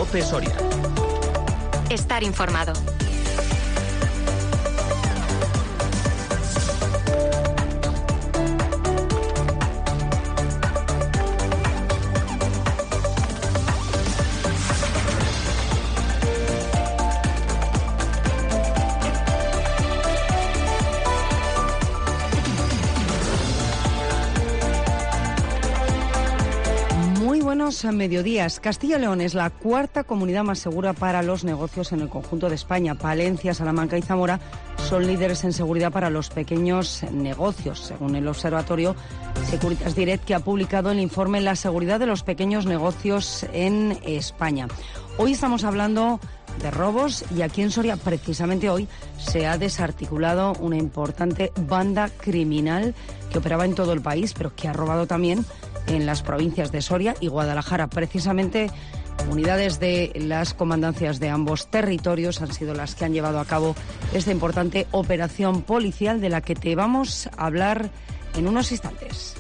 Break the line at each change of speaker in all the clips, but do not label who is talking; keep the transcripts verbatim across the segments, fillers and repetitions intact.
COPE Soria.
Estar informado.
A mediodías. Castilla y León es la cuarta comunidad más segura para los negocios en el conjunto de España. Palencia, Salamanca y Zamora son líderes en seguridad para los pequeños negocios, según el observatorio Securitas Direct, que ha publicado el informe La seguridad de los pequeños negocios en España. Hoy estamos hablando de robos y aquí en Soria, precisamente hoy, se ha desarticulado una importante banda criminal que operaba en todo el país, pero que ha robado también en las provincias de Soria y Guadalajara. Precisamente, unidades de las comandancias de ambos territorios han sido las que han llevado a cabo esta importante operación policial de la que te vamos a hablar en unos instantes.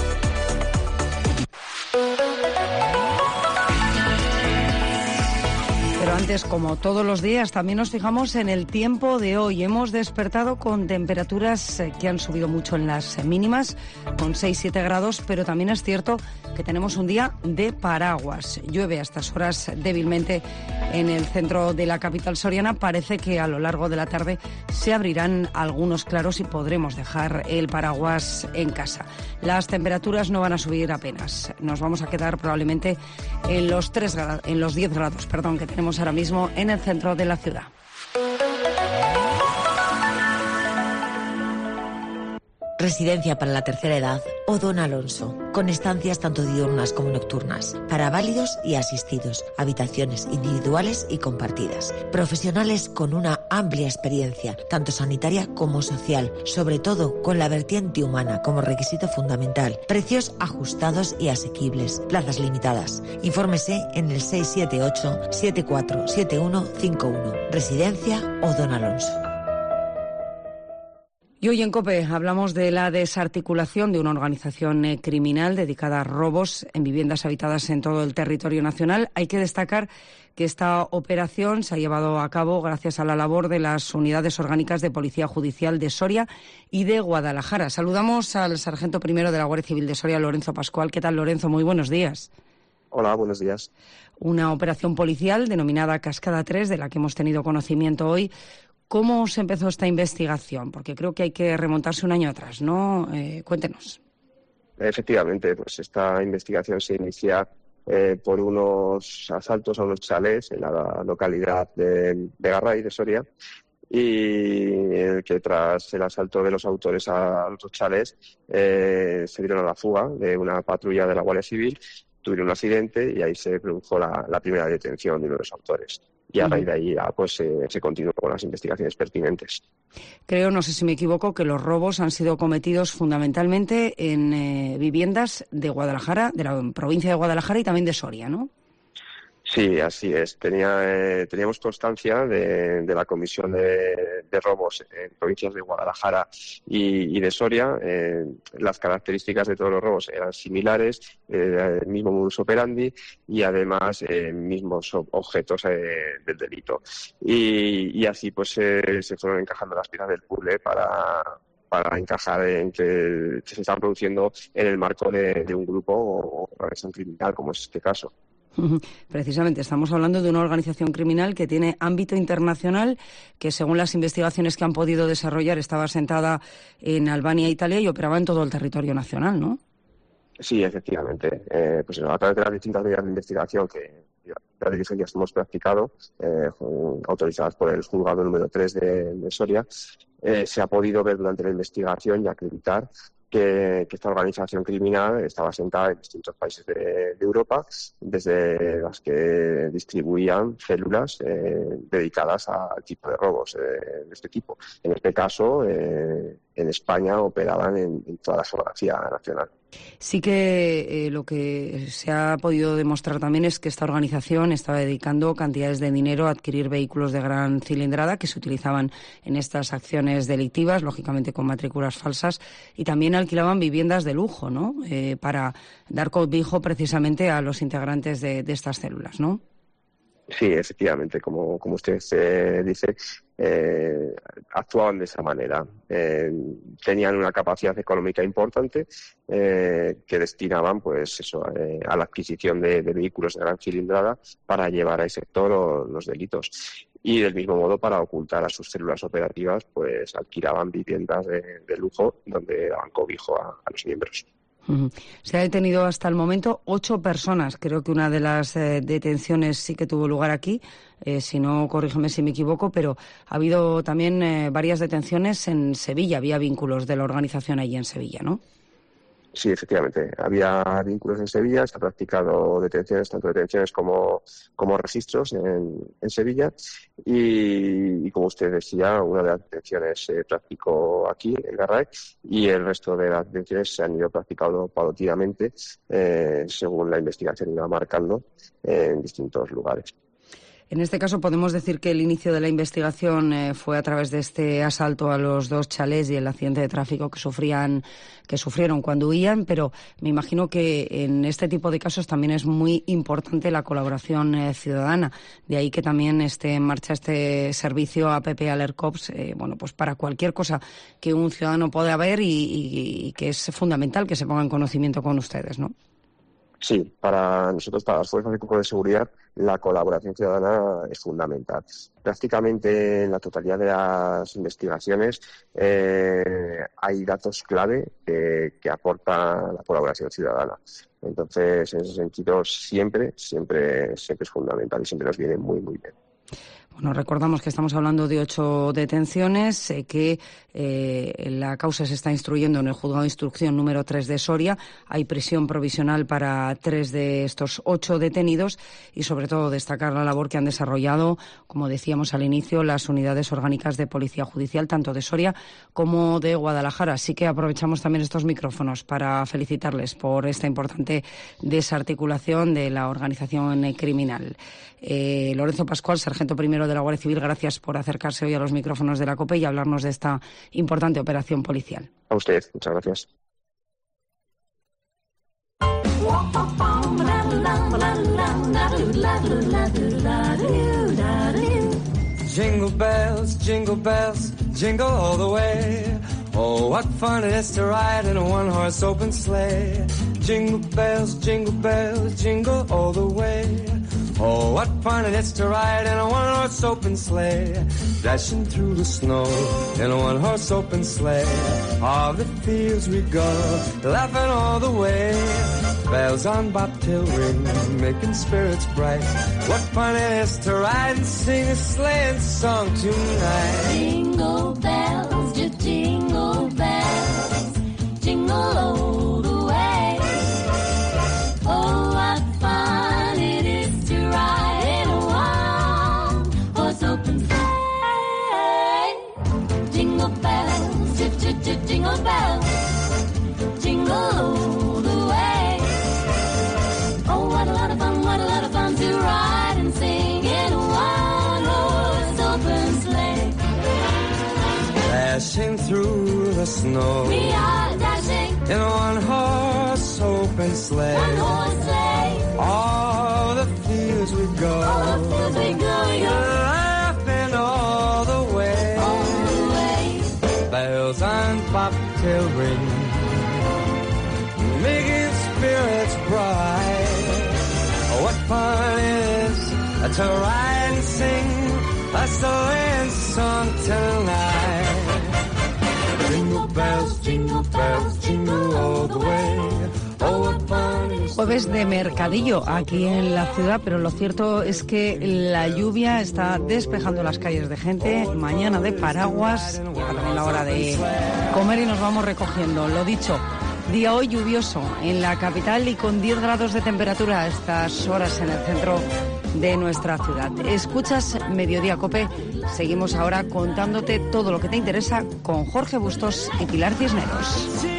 Pero antes, como todos los días, también nos fijamos en el tiempo de hoy. Hemos despertado con temperaturas que han subido mucho en las mínimas, con seis siete grados, pero también es cierto que tenemos un día de paraguas. Llueve a estas horas débilmente en el centro de la capital soriana. Parece que a lo largo de la tarde se abrirán algunos claros y podremos dejar el paraguas en casa. Las temperaturas no van a subir apenas. Nos vamos a quedar probablemente en los tres grados, en los diez grados, perdón, que tenemos ahora mismo en el centro de la ciudad.
Residencia para la tercera edad o Don Alonso, con estancias tanto diurnas como nocturnas, para válidos y asistidos, habitaciones individuales y compartidas, profesionales con una amplia experiencia, tanto sanitaria como social, sobre todo con la vertiente humana como requisito fundamental, precios ajustados y asequibles, plazas limitadas. Infórmese en el seis siete ocho siete cuatro siete uno cinco uno. Residencia o Don Alonso.
Y hoy en COPE hablamos de la desarticulación de una organización eh, criminal dedicada a robos en viviendas habitadas en todo el territorio nacional. Hay que destacar que esta operación se ha llevado a cabo gracias a la labor de las unidades orgánicas de Policía Judicial de Soria y de Guadalajara. Saludamos al sargento primero de la Guardia Civil de Soria, Lorenzo Pascual. ¿Qué tal, Lorenzo? Muy buenos días.
Hola, buenos días.
Una operación policial denominada Cascada tres, de la que hemos tenido conocimiento hoy. ¿Cómo se empezó esta investigación? Porque creo que hay que remontarse un año atrás, ¿no? Eh, cuéntenos.
Efectivamente, pues esta investigación se inicia eh, por unos asaltos a unos chalés en la localidad de, de Garray, de Soria, y el que tras el asalto de los autores a los chalés eh, se dieron a la fuga de una patrulla de la Guardia Civil, tuvieron un accidente y ahí se produjo la, la primera detención de uno de los autores. Y a raíz de ahí ya, pues, eh, se continuó con las investigaciones pertinentes.
Creo, no sé si me equivoco, que los robos han sido cometidos fundamentalmente en eh, viviendas de Guadalajara, de la provincia de Guadalajara y también de Soria, ¿no?
Sí, así es. Tenía, eh, teníamos constancia de, de la comisión de, de robos en provincias de Guadalajara y, y de Soria. Eh, las características de todos los robos eran similares, eh, el mismo modus operandi y además eh, mismos objetos eh, del delito. Y, y así pues eh, se fueron encajando las piezas del puzzle para... para encajar en que, que se están produciendo en el marco de, de un grupo o organización criminal, como es este caso.
Precisamente, estamos hablando de una organización criminal que tiene ámbito internacional, que según las investigaciones que han podido desarrollar estaba asentada en Albania e Italia y operaba en todo el territorio nacional, ¿no?
Sí, efectivamente. Eh, pues a través de las distintas líneas de investigación que las diligencias hemos practicado, eh, autorizadas por el juzgado número tres de, de Soria, eh, se ha podido ver durante la investigación y acreditar Que, que esta organización criminal estaba asentada en distintos países de, de Europa, desde las que distribuían células eh, dedicadas al tipo de robos eh, de este tipo. En este caso, eh, en España operaban en, en toda la geografía nacional.
Sí que eh, lo que se ha podido demostrar también es que esta organización estaba dedicando cantidades de dinero a adquirir vehículos de gran cilindrada que se utilizaban en estas acciones delictivas, lógicamente con matrículas falsas, y también alquilaban viviendas de lujo, ¿no? Eh, para dar cobijo precisamente a los integrantes de, de estas células, ¿no?
Sí, efectivamente, como, como usted eh, dice, eh, actuaban de esa manera. Eh, tenían una capacidad económica importante eh, que destinaban, pues eso, eh, a la adquisición de, de vehículos de gran cilindrada para llevar a ese sector o, los delitos. Y del mismo modo, para ocultar a sus células operativas, pues alquilaban viviendas de, de lujo donde daban cobijo a, a los miembros.
Se ha detenido hasta el momento ocho personas. Creo que una de las eh, detenciones sí que tuvo lugar aquí, eh, si no, corrígeme si me equivoco, pero ha habido también eh, varias detenciones en Sevilla. Había vínculos de la organización allí en Sevilla, ¿no?
Sí, efectivamente. Había vínculos en Sevilla, se han practicado detenciones, tanto detenciones como, como registros en, en Sevilla. Y, y como usted decía, una de las detenciones se practicó aquí, en Garraek, y el resto de las detenciones se han ido practicando paulatinamente, eh, según la investigación iba marcando, eh, en distintos lugares.
En este caso podemos decir que el inicio de la investigación eh, fue a través de este asalto a los dos chalés y el accidente de tráfico que sufrían, que sufrieron cuando huían, pero me imagino que en este tipo de casos también es muy importante la colaboración eh, ciudadana. De ahí que también esté en marcha este servicio A P P Alert Cops, eh, bueno, pues para cualquier cosa que un ciudadano pueda ver y, y, y que es fundamental que se ponga en conocimiento con ustedes, ¿no?
Sí, para nosotros, para las fuerzas y cuerpos de seguridad, la colaboración ciudadana es fundamental. Prácticamente en la totalidad de las investigaciones eh, hay datos clave que, que aporta la colaboración ciudadana. Entonces, en ese sentido, siempre, siempre, siempre es fundamental y siempre nos viene muy, muy bien.
Bueno, recordamos que estamos hablando de ocho detenciones, eh, que eh, la causa se está instruyendo en el juzgado de instrucción número tres de Soria. Hay prisión provisional para tres de estos ocho detenidos y, sobre todo, destacar la labor que han desarrollado, como decíamos al inicio, las unidades orgánicas de Policía Judicial, tanto de Soria como de Guadalajara. Así que aprovechamos también estos micrófonos para felicitarles por esta importante desarticulación de la organización criminal. Eh, Lorenzo Pascual, sargento primero de la Guardia Civil, gracias por acercarse hoy a los micrófonos de la COPE y hablarnos de esta importante operación policial.
A usted, muchas gracias.
Jingle bells, jingle bells, jingle all the way. Oh, what fun it is to ride in a one-horse open sleigh. Jingle bells, jingle bells, jingle all the way. Oh, what fun it is to ride in a one-horse open sleigh. Dashing through the snow in a one-horse open sleigh. All the fields we go, laughing all the way. Bells on bobtail ring, making spirits bright. What fun it is to ride and sing a sleighing song tonight.
Jingle bells, just jingle bells, jingle all the way. Oh, what fun it is to ride in a one-horse open sleigh. Jingle bells, just, just, just jingle bells, jingle all the way. Oh, what a lot of fun, what a lot of fun to ride and sing in a one-horse open sleigh.
Dashing through the snow,
We are dashing
in a one-horse open sleigh.
one-horse sleigh.
All the fields we go,
All the fields we go, we go
laughing all the way.
all the way.
Bells on bobtail ring, making spirits bright. Oh, what fun it is to ride and sing a sleighing song tonight. Jingle bells, jingle bells, jingle all the way. Oh, what fun it is.
Jueves de mercadillo aquí en la ciudad, pero lo cierto es que la lluvia está despejando las calles de gente. Mañana de paraguas, llega también la hora de comer y nos vamos recogiendo. Lo dicho, día hoy lluvioso en la capital y con diez grados de temperatura a estas horas en el centro de nuestra ciudad. Escuchas Mediodía Cope. Seguimos ahora contándote todo lo que te interesa con Jorge Bustos y Pilar Cisneros.